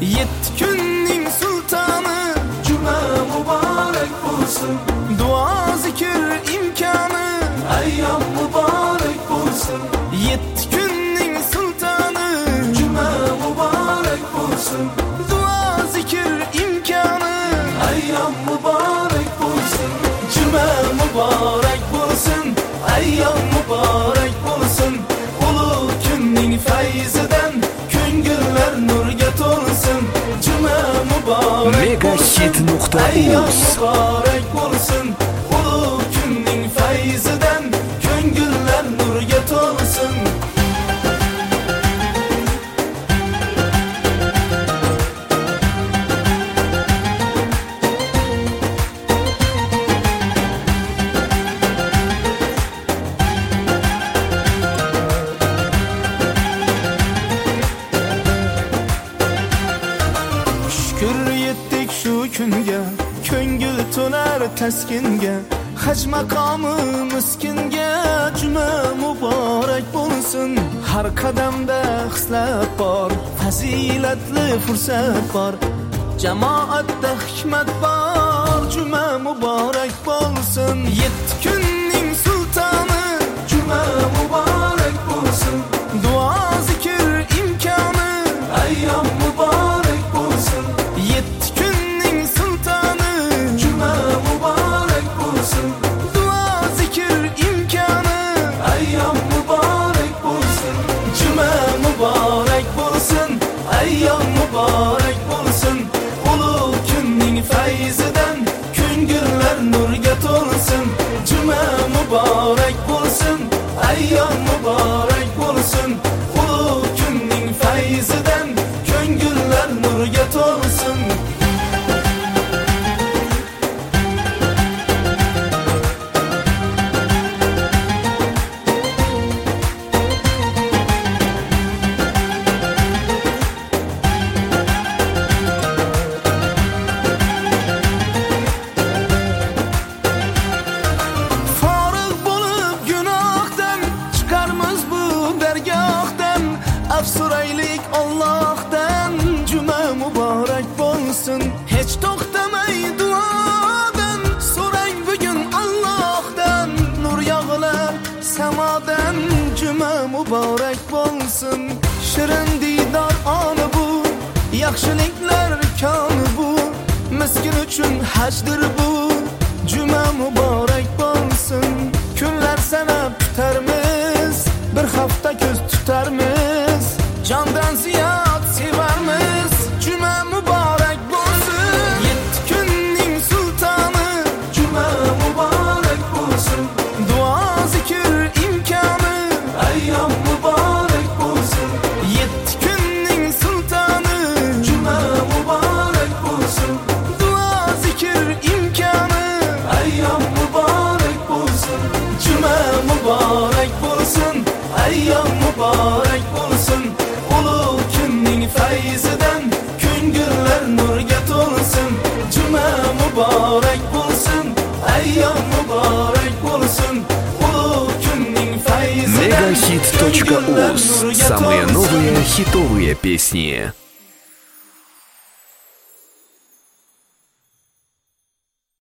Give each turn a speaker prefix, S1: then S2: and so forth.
S1: yetti kunning sultoni
S2: Cuma mübarek bulsun,
S1: duo zikr imkoni
S2: ayyam mübarek bulsun.
S1: yetti kunning sultoni
S2: Cuma mübarek bulsun,
S1: duo zikr imkoni
S2: ayyam mübarek bulsun. Cuma mübarek bulsun, ayyam mübarek bulsun. Ulu günning feyzinden ko'ngillar nurga to'lsin. Cuma mübarek bulsun, ayyam
S1: Megahit.uz
S2: mübarek bulsun. Ulu günning feyzinden ko'ngillar nurga to'lsin.
S1: Shukr yetdik shu kunga, ko'ngil to'lar taskinga, haj maqomi miskinga. Juma muborak bo'lsin. Har qadamda xislat bor, fazilatli fursat bor, jamoatda hikmat bor. Juma muborak bo'lsin. Yetti kunning sultoni
S2: Cuma mübarek bulsun,
S1: duo zikr imkoni
S2: ayyam mübarek bulsun.
S1: yetti kunning sultoni
S2: Cuma mübarek bulsun,
S1: duo zikr imkoni
S2: ayyam mübarek bulsun. Cuma mübarek bulsun, ayyam mübarek bulsun. Ulu günning feyzinden ko'ngillar nurga to'lsin. Cuma mübarek bulsun, ayyam mübarek bulsun. Ulu günning feyzinden ko'ngillar nurga to'lsin.
S1: Forig' bo'lib gunohdan chiqarmiz bu dargohdan, afsuraylik Allohdan. Juma muborak bo'lsin. Hech to'xtamay duodan so'rang bugun Allohdan. Nur yog'ilar samodan. Juma muborak bo'lsin. Shirin diydor oni bu, yaxshiliklar koni bu, miskin uchun hajdir bu. Juma muborak bo'lsin. Kunlar sanab kutarmiz, bir hafta ko'z tutarmiz, jondan ziyod sevarmiz. Juma muborak bo'lsin. Yetti kunning sultoni
S2: Cuma mübarek bulsun,
S1: duo zikr imkoni
S2: ayyam mübarek bulsun.
S1: yetti kunning sultoni
S2: Cuma mübarek bulsun,
S1: duo zikr imkoni
S2: ayyam mübarek bulsun. Cuma mübarek bulsun, ayyam mübarek bulsun. Ulu günning feyzinden ko'ngillar nurga to'lsin. Cuma mübarek bulsun, ayyam mübarek bulsun. Ulu günning feyzinden ko'ngillar
S1: Megahit.uz.
S2: nurga
S1: Самые
S2: to'lsin.
S1: новые хитовые песни.